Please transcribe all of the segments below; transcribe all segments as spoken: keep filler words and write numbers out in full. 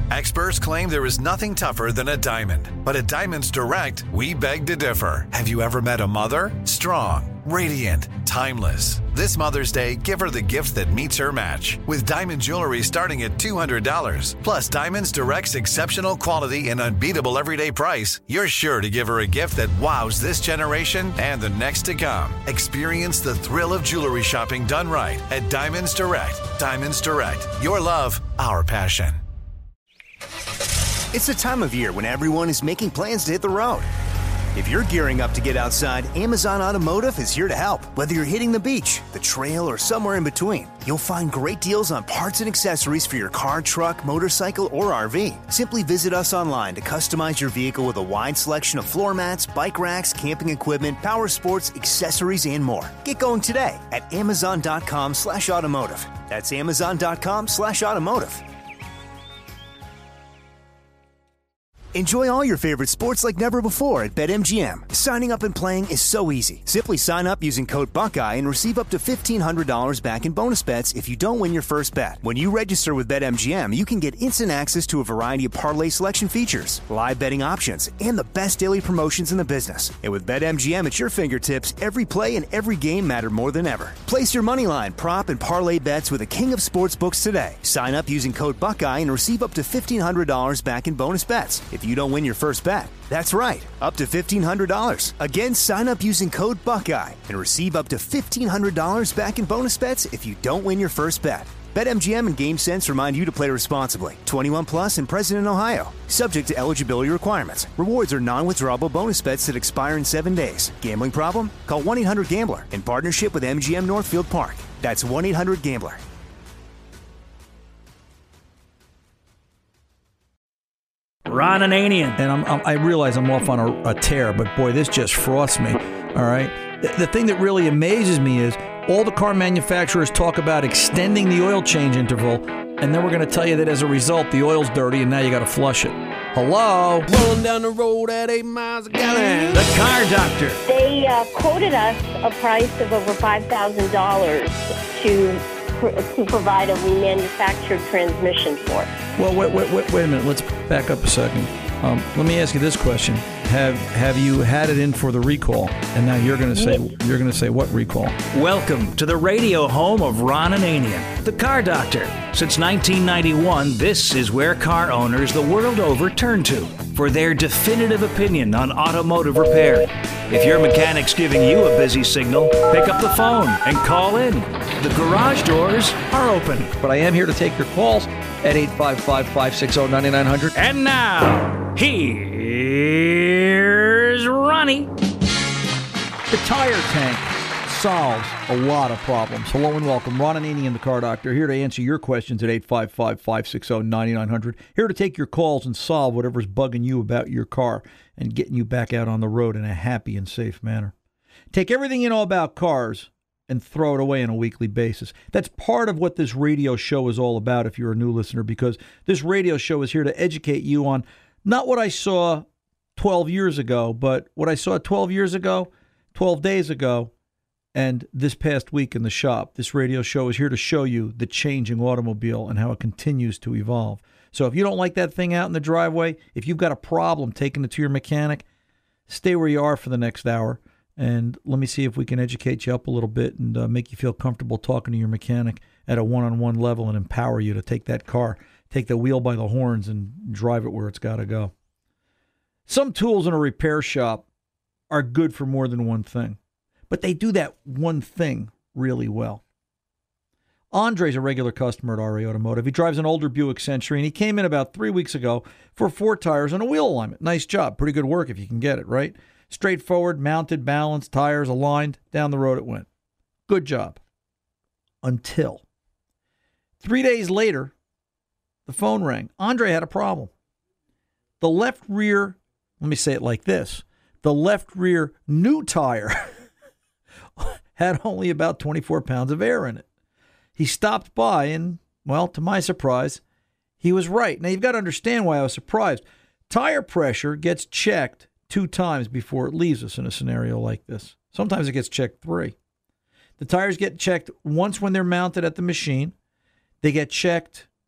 Experts claim there is nothing tougher than a diamond. But at Diamonds Direct, we beg to differ. Have you ever met a mother? Strong, radiant, timeless. This Mother's Day, give her the gift that meets her match. With diamond jewelry starting at two hundred dollars. Plus Diamonds Direct's exceptional quality and unbeatable everyday price, you're sure to give her a gift that wows this generation and the next to come. Experience the thrill of jewelry shopping done right at Diamonds Direct. Diamonds Direct. Your love, our passion. It's the time of year when everyone is making plans to hit the road. If you're gearing up to get outside, Amazon Automotive is here to help. Whether you're hitting the beach, the trail, or somewhere in between, you'll find great deals on parts and accessories for your car, truck, motorcycle, or R V. Simply visit us online to customize your vehicle with a wide selection of floor mats, bike racks, camping equipment, power sports, accessories, and more. Get going today at amazon.com slash automotive. That's amazon.com slash automotive. Enjoy all your favorite sports like never before at BetMGM. Signing up and playing is so easy. Simply sign up using code Buckeye and receive up to fifteen hundred dollars back in bonus bets if you don't win your first bet. When you register with BetMGM, you can get instant access to a variety of parlay selection features, live betting options, and the best daily promotions in the business. And with BetMGM at your fingertips, every play and every game matter more than ever. Place your moneyline, prop, and parlay bets with the king of sportsbooks today. Sign up using code Buckeye and receive up to fifteen hundred dollars back in bonus bets if you don't win your first bet. That's right, up to fifteen hundred dollars. Again, sign up using code Buckeye and receive up to fifteen hundred dollars back in bonus bets if you don't win your first bet. BetMGM and GameSense remind you to play responsibly. twenty-one plus and present in Ohio. Subject to eligibility requirements. Rewards are non-withdrawable bonus bets that expire in seven days. Gambling problem? Call one eight hundred gambler in partnership with M G M Northfield Park. That's one eight hundred gambler. Ron Ananian. And I'm, I'm, I realize I'm off on a, a tear, but boy, this just frosts me. All right. The, the thing that really amazes me is all the car manufacturers talk about extending the oil change interval, and then we're going to tell you that as a result, the oil's dirty, and now you got to flush it. Hello? Rolling down the road at eight miles a gallon. The Car Doctor. They uh, quoted us a price of over five thousand dollars to to provide a remanufactured transmission for. Well, wait, wait, wait, wait a minute. Let's back up a second. Um, let me ask you this question: Have Have you had it in for the recall? And now you're going to say you're going to say what recall? Welcome to the radio home of Ron Ananian, the Car Doctor. Since nineteen ninety-one, this is where car owners the world over turn to for their definitive opinion on automotive repair. If your mechanic's giving you a busy signal, pick up the phone and call in. The garage doors are open. But I am here to take your calls at eight five five, five six zero, nine nine zero zero. And now, here's Ronnie. The tire tank solves a lot of problems. Hello and welcome. Ron Ananian, the Car Doctor, here to answer your questions at eight five five, five six zero, nine nine zero zero. Here to take your calls and solve whatever's bugging you about your car and getting you back out on the road in a happy and safe manner. Take everything you know about cars and throw it away on a weekly basis. That's part of what this radio show is all about if you're a new listener, because this radio show is here to educate you on not what I saw twelve years ago, but what I saw twelve years ago, twelve days ago, and this past week in the shop. This radio show is here to show you the changing automobile and how it continues to evolve. So if you don't like that thing out in the driveway, if you've got a problem taking it to your mechanic, stay where you are for the next hour. And let me see if we can educate you up a little bit and uh, make you feel comfortable talking to your mechanic at a one-on-one level and empower you to take that car, take the wheel by the horns and drive it where it's got to go. Some tools in a repair shop are good for more than one thing, but they do that one thing really well. Andre's a regular customer at R A Automotive. He drives an older Buick Century, and he came in about three weeks ago for four tires and a wheel alignment. Nice job. Pretty good work if you can get it, right? Straightforward, mounted, balanced, tires aligned. Down the road it went. Good job. Until three days later, the phone rang. Andre had a problem. The left rear, let me say it like this, the left rear new tire had only about twenty-four pounds of air in it. He stopped by and, well, to my surprise, he was right. Now, you've got to understand why I was surprised. Tire pressure gets checked two times before it leaves us in a scenario like this. Sometimes it gets checked three. The tires get checked once when they're mounted at the machine. They get checked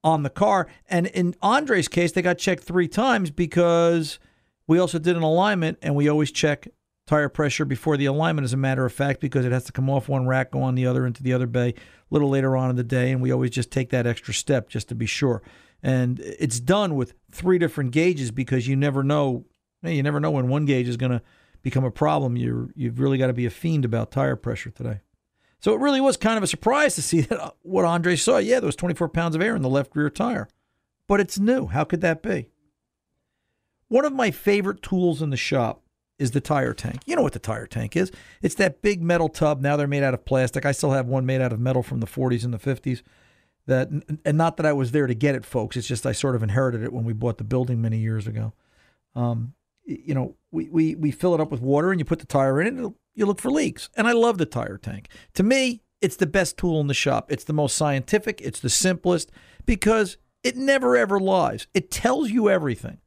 on the car. And in Andre's case, they got checked three times because we also did an alignment, and we always check tire pressure before the alignment, as a matter of fact, because it has to come off one rack, go on the other, into the other bay a little later on in the day, and we always just take that extra step just to be sure. And it's done with three different gauges because you never know, you never know when one gauge is going to become a problem. You're, you've really got to be a fiend about tire pressure today. So it really was kind of a surprise to see that what Andre saw. Yeah, there was twenty-four pounds of air in the left rear tire, but it's new. How could that be? One of my favorite tools in the shop is the tire tank. You know what the tire tank is. It's that big metal tub. Now they're made out of plastic. I still have one made out of metal from the forties and the fifties. That, and not that I was there to get it, folks. It's just I sort of inherited it when we bought the building many years ago. Um, you know, we, we, we fill it up with water and you put the tire in it and you look for leaks. And I love the tire tank. To me, it's the best tool in the shop. It's the most scientific. It's the simplest because it never, ever lies. It tells you everything.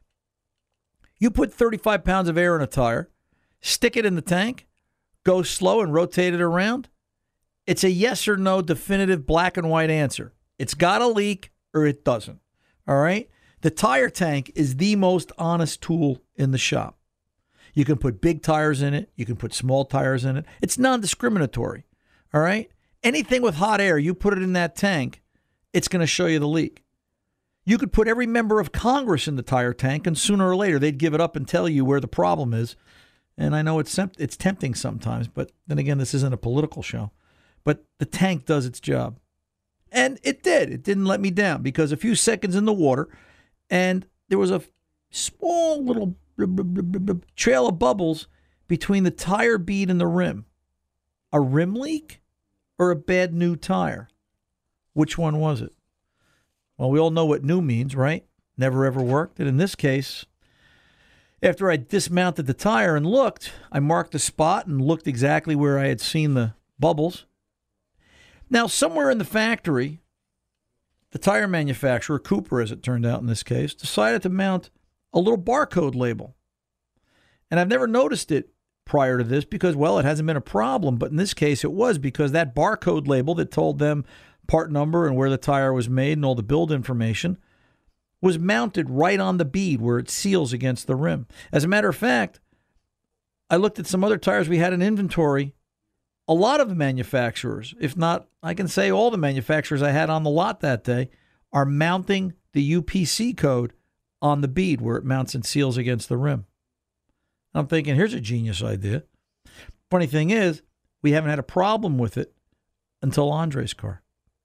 You put thirty-five pounds of air in a tire, stick it in the tank, go slow and rotate it around. It's a yes or no definitive black and white answer. It's got a leak or it doesn't. All right? The tire tank is the most honest tool in the shop. You can put big tires in it. You can put small tires in it. It's non-discriminatory. All right? Anything with hot air, you put it in that tank, it's going to show you the leak. You could put every member of Congress in the tire tank, and sooner or later they'd give it up and tell you where the problem is. And I know it's it's tempting sometimes, but then again, this isn't a political show. But the tank does its job. And it did. It didn't let me down because a few seconds in the water, and there was a small little trail of bubbles between the tire bead and the rim. A rim leak or a bad new tire? Which one was it? Well, we all know what new means, right? Never ever worked. And in this case, after I dismounted the tire and looked, I marked the spot and looked exactly where I had seen the bubbles. Now, somewhere in the factory, the tire manufacturer, Cooper as it turned out in this case, decided to mount a little barcode label. And I've never noticed it prior to this because, well, it hasn't been a problem. But in this case, it was because that barcode label that told them part number and where the tire was made and all the build information was mounted right on the bead where it seals against the rim. As a matter of fact, I looked at some other tires we had in inventory. A lot of the manufacturers, if not, I can say all the manufacturers I had on the lot that day, are mounting the U P C code on the bead where it mounts and seals against the rim. I'm thinking, here's a genius idea. Funny thing is, we haven't had a problem with it until Andre's car.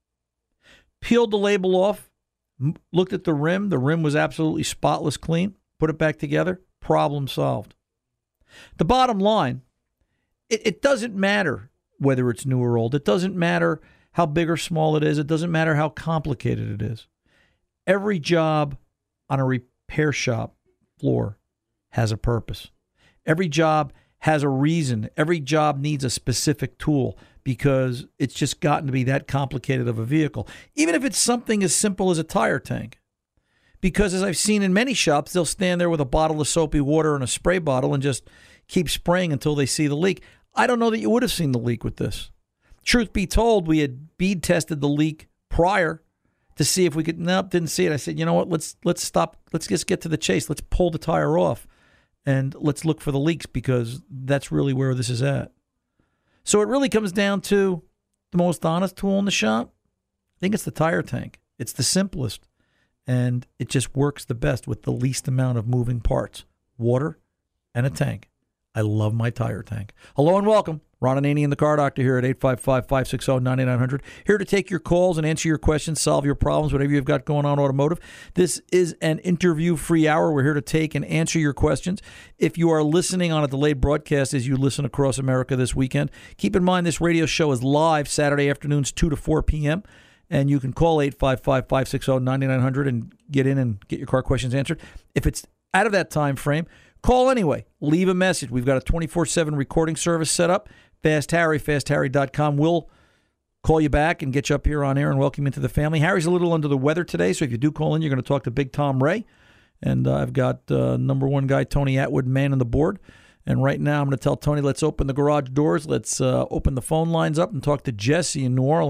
Peeled the label off, looked at the rim. The rim was absolutely spotless clean. Put it back together. Problem solved. The bottom line, it, it doesn't matter whether it's new or old. It doesn't matter how big or small it is. It doesn't matter how complicated it is. Every job on a repair shop floor has a purpose. Every job has a reason. Every job needs a specific tool because it's just gotten to be that complicated of a vehicle, even if it's something as simple as a tire tank. Because as I've seen in many shops, they'll stand there with a bottle of soapy water and a spray bottle and just keep spraying until they see the leak. I don't know that you would have seen the leak with this. Truth be told, we had bead tested the leak prior to see if we could. Nope, didn't see it. I said, you know what? Let's let's stop. Let's just get to the chase. Let's pull the tire off and let's look for the leaks because that's really where this is at. So it really comes down to the most honest tool in the shop. I think it's the tire tank. It's the simplest, and it just works the best with the least amount of moving parts. Water and a tank. I love my tire tank. Hello and welcome. Ron Ananian, the Car Doctor, here at eight five five, five six zero, nine nine zero zero. Here to take your calls and answer your questions, solve your problems, whatever you've got going on automotive. This is an interview-free hour. We're here to take and answer your questions. If you are listening on a delayed broadcast as you listen across America this weekend, keep in mind this radio show is live Saturday afternoons two to four p.m., and you can call eight five five, five six zero, nine nine zero zero and get in and get your car questions answered. If it's out of that time frame, call anyway. Leave a message. We've got a twenty-four seven recording service set up. Fast Harry, fast harry dot com will call you back and get you up here on air and welcome you into the family. Harry's a little under the weather today, so if you do call in, you're going to talk to Big Tom Ray. And uh, I've got uh, number one guy, Tony Atwood, man on the board. And right now I'm going to tell Tony, let's open the garage doors. Let's uh, open the phone lines up and talk to Jesse in New Orleans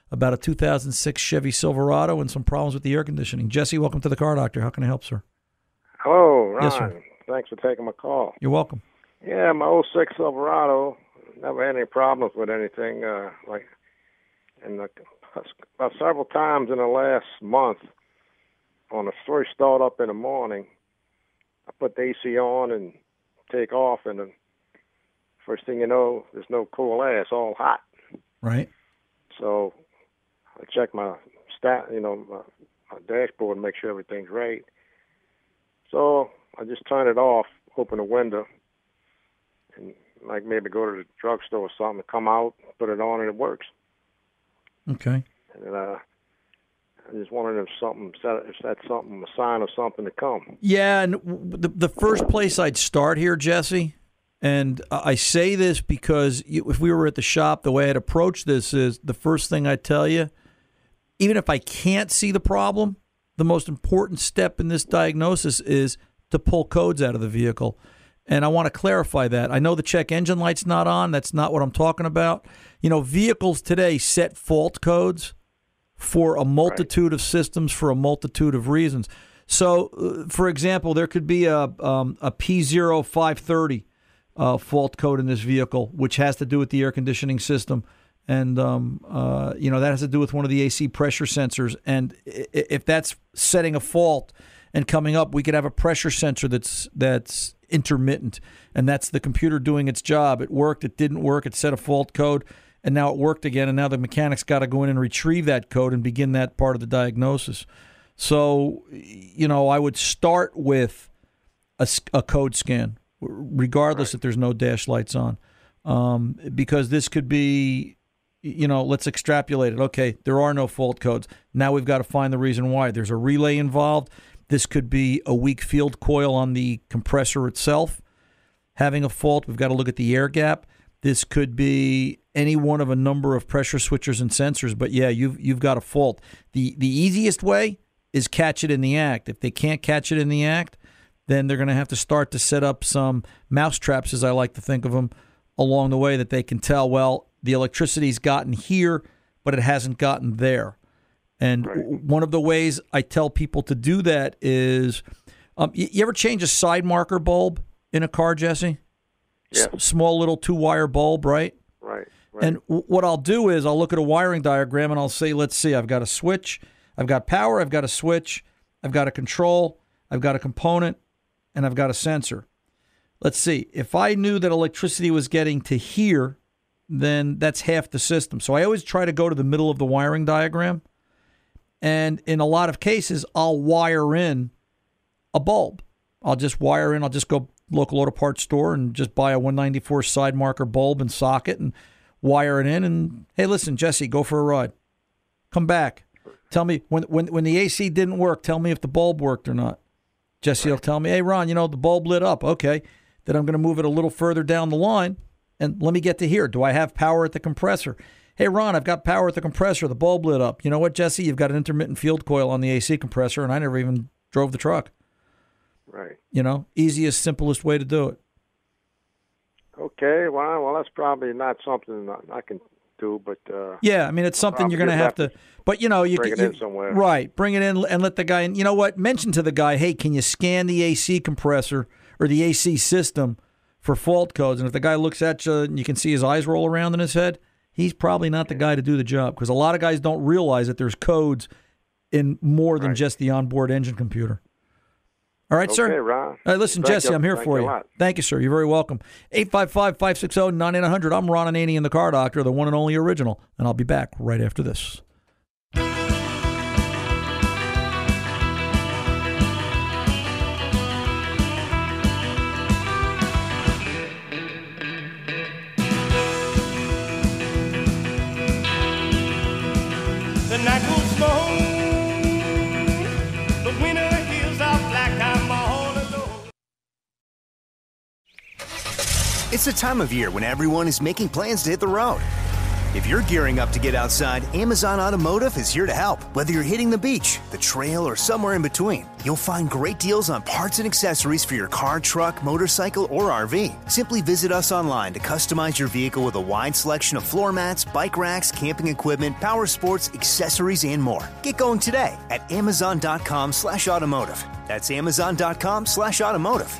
about a two thousand six Chevy Silverado and some problems with the air conditioning. Jesse, welcome to the Car Doctor. How can I help, sir? Hello, Ron. Yes, sir. Thanks for taking my call. You're welcome. Yeah, my oh six Silverado, never had any problems with anything. Uh, like, and uh, about several times in the last month, on the first start up in the morning, I put the A C on and take off, and the first thing you know, there's no cool air. It's all hot. Right. So I check my stat, you know, my, my dashboard and make sure everything's right. So I just turn it off, open the window, and like maybe go to the drugstore or something, come out, put it on, and it works. Okay. And uh, I just wondered if something, if that's something, a sign of something to come. Yeah, and the the first place I'd start here, Jesse, and I say this because if we were at the shop, the way I'd approach this is the first thing I tell you, even if I can't see the problem, the most important step in this diagnosis is to pull codes out of the vehicle. And I want to clarify that. I know the check engine light's not on. That's not what I'm talking about. You know, vehicles today set fault codes for a multitude right. of systems for a multitude of reasons. So, uh, for example, there could be a um, a P zero five thirty uh, fault code in this vehicle, which has to do with the air conditioning system. And, um, uh, you know, that has to do with one of the A C pressure sensors. And if that's setting a fault and coming up, we could have a pressure sensor that's that's intermittent. And that's the computer doing its job. It worked, it didn't work, it set a fault code, and now it worked again. And now the mechanic's got to go in and retrieve that code and begin that part of the diagnosis. So, you know, I would start with a, a code scan, regardless right. if there's no dash lights on, um, because this could be... You know, let's extrapolate it. Okay, there are no fault codes. Now we've got to find the reason why. There's a relay involved. This could be a weak field coil on the compressor itself having a fault. We've got to look at the air gap. This could be any one of a number of pressure switchers and sensors. But, yeah, you've, you've got a fault. The, the easiest way is catch it in the act. If they can't catch it in the act, then they're going to have to start to set up some mouse traps, as I like to think of them, along the way that they can tell, well, the electricity's gotten here, but it hasn't gotten there. And right. one of the ways I tell people to do that is, um, you, you ever change a side marker bulb in a car, Jesse? Yes. S- small little two-wire bulb, right? Right. right. And w- what I'll do is I'll look at a wiring diagram and I'll say, let's see, I've got a switch, I've got power, I've got a switch, I've got a control, I've got a component, and I've got a sensor. Let's see, if I knew that electricity was getting to here, then that's half the system. So I always try to go to the middle of the wiring diagram. And in a lot of cases, I'll wire in a bulb. I'll just wire in, I'll just go local auto parts store and just buy a one ninety-four side marker bulb and socket and wire it in. And, hey, listen, Jesse, go for a ride. Come back. Tell me, when when, when the A C didn't work, tell me if the bulb worked or not. Jesse will tell me, hey, Ron, you know, the bulb lit up. Okay, then I'm going to move it a little further down the line. And let me get to here. Do I have power at the compressor? Hey, Ron, I've got power at the compressor. The bulb lit up. You know what, Jesse? You've got an intermittent field coil on the A C compressor, and I never even drove the truck. Right. You know, easiest, simplest way to do it. Okay. Well, well, that's probably not something I can do, but... Uh, yeah, I mean, it's something you're going to have to... But, you know, you bring it you, in somewhere. Right. Bring it in and let the guy... And you know what? Mention to the guy, hey, can you scan the A C compressor or the A C system for fault codes? And if the guy looks at you and you can see his eyes roll around in his head, he's probably not the guy to do the job, because a lot of guys don't realize that there's codes in more than right. just the onboard engine computer. All right, okay, sir? Ron. All right, listen, Thank Jesse, you. I'm here Thank for you. you. Thank you, sir. You're very welcome. eight five five, five six zero, nine nine zero zero. I'm Ron Ananian, the Car Doctor, the one and only original, and I'll be back right after this. The night goes long, the winter hills are black, I'm all alone. It's the time of year when everyone is making plans to hit the road. If you're gearing up to get outside, Amazon Automotive is here to help. Whether you're hitting the beach, the trail, or somewhere in between, you'll find great deals on parts and accessories for your car, truck, motorcycle, or R V. Simply visit us online to customize your vehicle with a wide selection of floor mats, bike racks, camping equipment, power sports, accessories, and more. Get going today at amazon.com slash automotive. That's amazon.com slash automotive.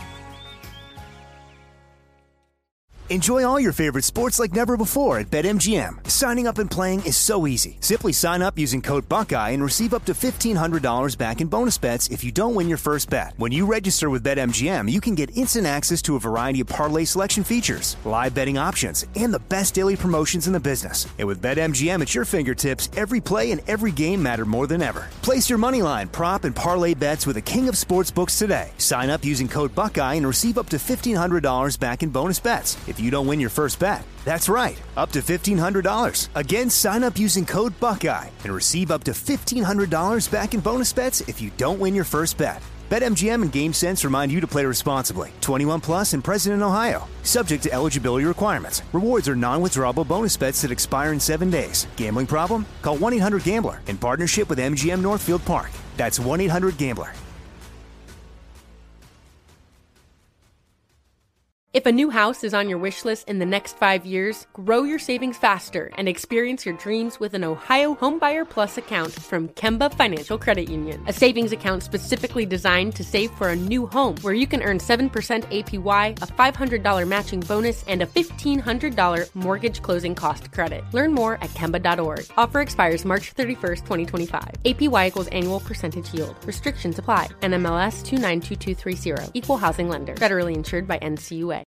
Enjoy all your favorite sports like never before at BetMGM. Signing up and playing is so easy. Simply sign up using code Buckeye and receive up to fifteen hundred dollars back in bonus bets if you don't win your first bet. When you register with BetMGM, you can get instant access to a variety of parlay selection features, live betting options, and the best daily promotions in the business. And with BetMGM at your fingertips, every play and every game matter more than ever. Place your moneyline, prop, and parlay bets with the king of sportsbooks today. Sign up using code Buckeye and receive up to fifteen hundred dollars back in bonus bets if you don't win your first bet. That's right, up to fifteen hundred dollars. Again, sign up using code Buckeye and receive up to fifteen hundred dollars back in bonus bets if you don't win your first bet. BetMGM and GameSense remind you to play responsibly. twenty-one plus and present in Ohio. Subject to eligibility requirements. Rewards are non-withdrawable bonus bets that expire in seven days. Gambling problem? Call one eight hundred gambler in partnership with M G M Northfield Park. That's one eight hundred gambler. If a new house is on your wish list in the next five years, grow your savings faster and experience your dreams with an Ohio Homebuyer Plus account from Kemba Financial Credit Union. A savings account specifically designed to save for a new home where you can earn seven percent A P Y, a five hundred dollars matching bonus, and a fifteen hundred dollars mortgage closing cost credit. Learn more at Kemba dot org. Offer expires March thirty-first, twenty twenty-five. A P Y equals annual percentage yield. Restrictions apply. N M L S two nine two two three zero. Equal housing lender. Federally insured by N C U A.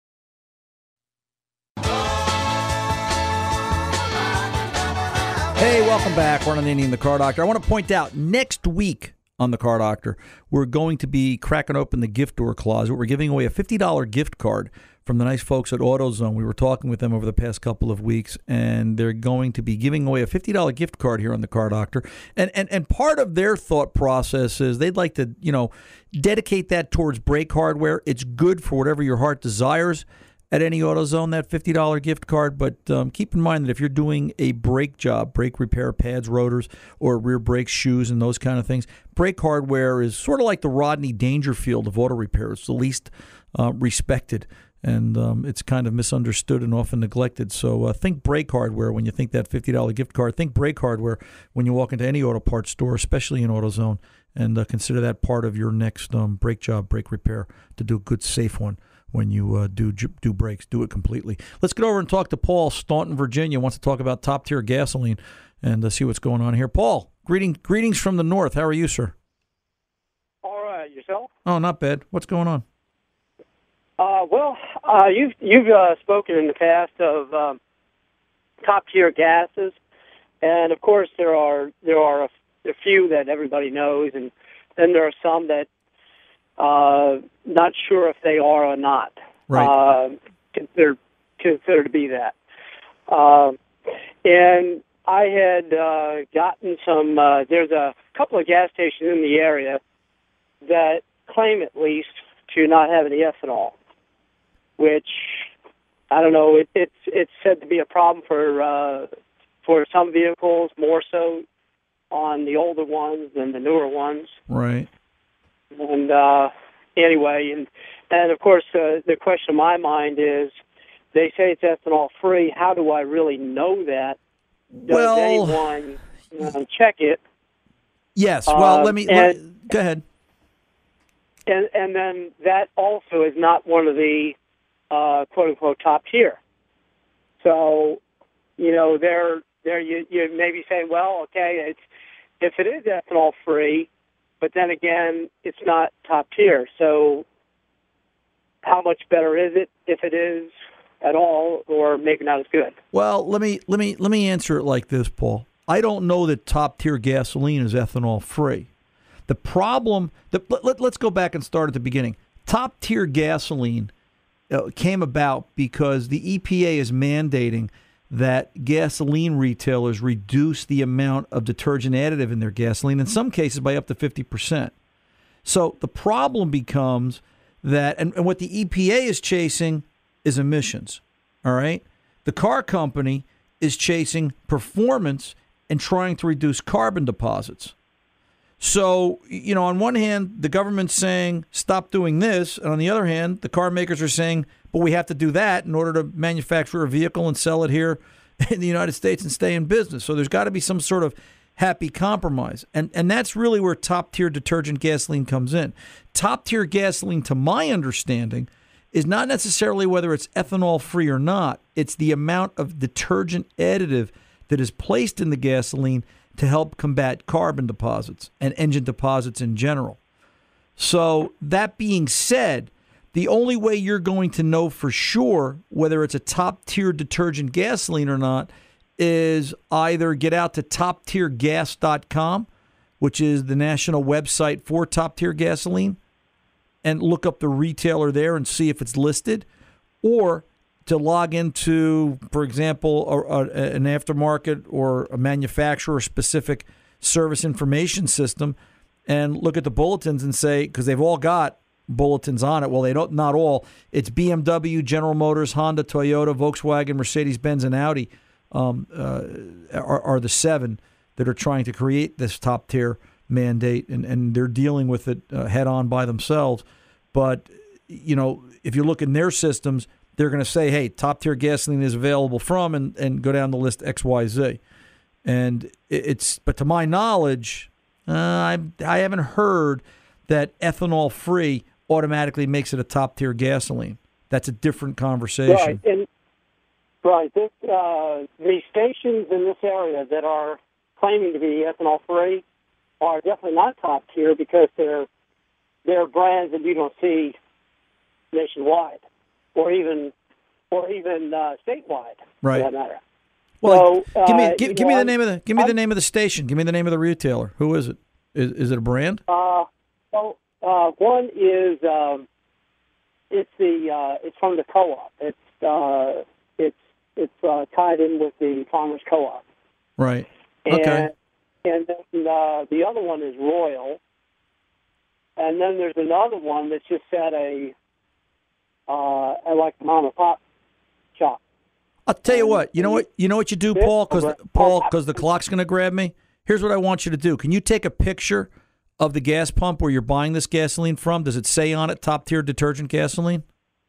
Hey, welcome back. Ron Ananian, the Car Doctor. I want to point out, next week on the Car Doctor, we're going to be cracking open the gift door closet. We're giving away a fifty dollars gift card from the nice folks at AutoZone. We were talking with them over the past couple of weeks, and they're going to be giving away a fifty dollars gift card here on the Car Doctor. And and and part of their thought process is they'd like to, you know, dedicate that towards brake hardware. It's good for whatever your heart desires at any AutoZone, that fifty dollars gift card. But um, keep in mind that if you're doing a brake job, brake repair, pads, rotors, or rear brakes, shoes, and those kind of things, brake hardware is sort of like the Rodney Dangerfield of auto repair. It's the least uh, respected, and um, it's kind of misunderstood and often neglected. So uh, think brake hardware when you think that fifty dollars gift card. Think brake hardware when you walk into any auto parts store, especially in AutoZone, and uh, consider that part of your next um, brake job, brake repair, to do a good, safe one. When you uh, do do brakes, do it completely. Let's get over and talk to Paul, Staunton, Virginia. Wants to talk about top-tier gasoline and uh, see what's going on here. Paul, greeting, greetings from the north. How are you, sir? All right. Yourself? Oh, not bad. What's going on? Uh, well, uh, you've, you've uh, spoken in the past of um, top-tier gases, and, of course, there are there are a, a few that everybody knows, and then there are some that Uh, not sure if they are or not. Right. Uh, considered considered to be that. Uh, and I had uh, gotten some. Uh, there's a couple of gas stations in the area that claim, at least, to not have any ethanol, which I don't know. It, it's it's said to be a problem for uh, for some vehicles, more so on the older ones than the newer ones. Right. And uh, anyway, and and of course, uh, the question in my mind is, they say it's ethanol free. How do I really know that? Does well, anyone uh, check it? Yes. Well, uh, let me and, let, go ahead. And and then that also is not one of the uh, quote unquote top tier. So, you know, there there you you may be saying, well, okay, it's if it is ethanol free. But then again, it's not top tier. So how much better is it if it is at all, or maybe not as good? Well, let me let me let me answer it like this, Paul. I don't know that top tier gasoline is ethanol free. The problem, the, let, let, let's go back and start at the beginning. Top tier gasoline uh, came about because the E P A is mandating that gasoline retailers reduce the amount of detergent additive in their gasoline, in some cases by up to fifty percent. So the problem becomes that, and, and what the E P A is chasing is emissions, all right? The car company is chasing performance and trying to reduce carbon deposits. So, you know, on one hand, the government's saying, stop doing this. And on the other hand, the car makers are saying, but we have to do that in order to manufacture a vehicle and sell it here in the United States and stay in business. So there's got to be some sort of happy compromise. And and that's really where top-tier detergent gasoline comes in. Top-tier gasoline, to my understanding, is not necessarily whether it's ethanol-free or not. It's the amount of detergent additive that is placed in the gasoline to help combat carbon deposits and engine deposits in general. So that being said, the only way you're going to know for sure whether it's a top-tier detergent gasoline or not is either get out to top tier gas dot com, which is the national website for top-tier gasoline, and look up the retailer there and see if it's listed, or to log into, for example, a, a, an aftermarket or a manufacturer-specific service information system and look at the bulletins and say, because they've all got bulletins on it. Well, they don't, not all. It's B M W, General Motors, Honda, Toyota, Volkswagen, Mercedes-Benz, and Audi um, uh, are, are the seven that are trying to create this top-tier mandate, and, and they're dealing with it uh, head-on by themselves. But, you know, if you look in their systems, they're going to say, hey, top-tier gasoline is available from, and, and go down the list X, Y, Z. And it's, but to my knowledge, uh, I I haven't heard that ethanol-free automatically makes it a top-tier gasoline. That's a different conversation. Right, and right. This, uh, the stations in this area that are claiming to be ethanol-free are definitely not top-tier because they're they're brands that you don't see nationwide, or even or even uh, statewide, right? For that matter. Well, so, give me uh, give, give me the name of the give me the name of the station. Give me the name of the retailer. Who is it? Is, is it a brand? Uh, well, uh, one is um, it's the uh, it's from the co-op. It's uh, it's it's uh, tied in with the Farmers Co-op. Right. And, okay. And then uh, the other one is Royal. And then there's another one that's just at a, uh, at like a mom and pop shop. I'll tell you what. You know what? You know what you do, Paul? Because Paul, because the clock's going to grab me. Here's what I want you to do. Can you take a picture of the gas pump where you're buying this gasoline from? Does it say on it top tier detergent gasoline?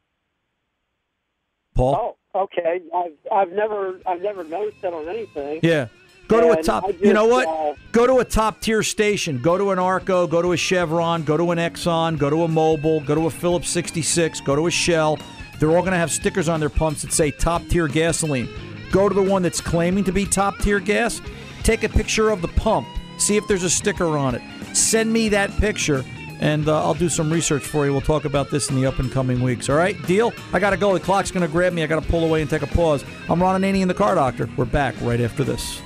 Paul? Oh, okay. I've I've never I've never noticed that on anything. Yeah. Go to a And top. I just, you know what? uh, Go to a top tier station. Go to an Arco. Go to a Chevron. Go to an Exxon. Go to a Mobil. Go to a Phillips sixty-six. Go to a Shell. They're all going to have stickers on their pumps that say top tier gasoline. Go to the one that's claiming to be top tier gas. Take a picture of the pump. See if there's a sticker on it. Send me that picture, and uh, I'll do some research for you. We'll talk about this in the up and coming weeks. All right? Deal? I got to go. The clock's going to grab me. I got to pull away and take a pause. I'm Ron Ananian, the Car Doctor. We're back right after this.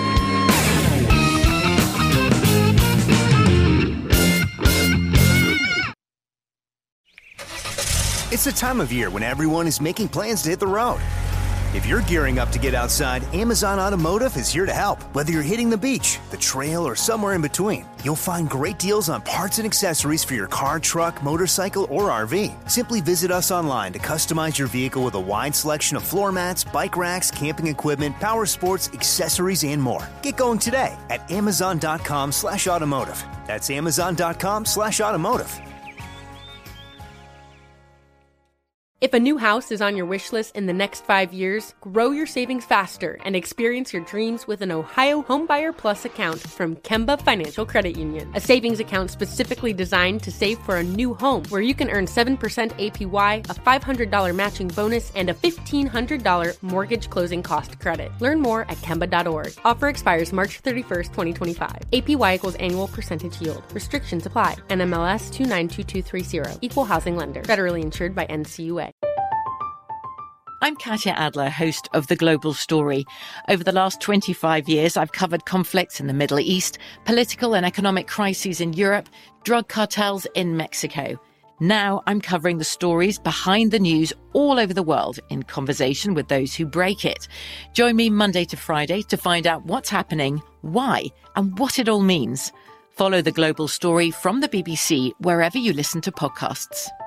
It's the time of year when everyone is making plans to hit the road. If you're gearing up to get outside, Amazon Automotive is here to help. Whether you're hitting the beach, the trail, or somewhere in between, you'll find great deals on parts and accessories for your car, truck, motorcycle, or R V. Simply visit us online to customize your vehicle with a wide selection of floor mats, bike racks, camping equipment, power sports, accessories, and more. Get going today at amazon.com slash automotive. That's amazon.com slash automotive. If a new house is on your wish list in the next five years, grow your savings faster and experience your dreams with an Ohio Homebuyer Plus account from Kemba Financial Credit Union. A savings account specifically designed to save for a new home, where you can earn seven percent A P Y, a five hundred dollars matching bonus, and a fifteen hundred dollars mortgage closing cost credit. Learn more at Kemba dot org. Offer expires March thirty-first, twenty twenty-five. A P Y equals annual percentage yield. Restrictions apply. N M L S two nine two two three zero. Equal housing lender. Federally insured by N C U A. I'm Katya Adler, host of The Global Story. Over the last twenty-five years, I've covered conflicts in the Middle East, political and economic crises in Europe, drug cartels in Mexico. Now I'm covering the stories behind the news all over the world in conversation with those who break it. Join me Monday to Friday to find out what's happening, why, and what it all means. Follow The Global Story from the B B C wherever you listen to podcasts.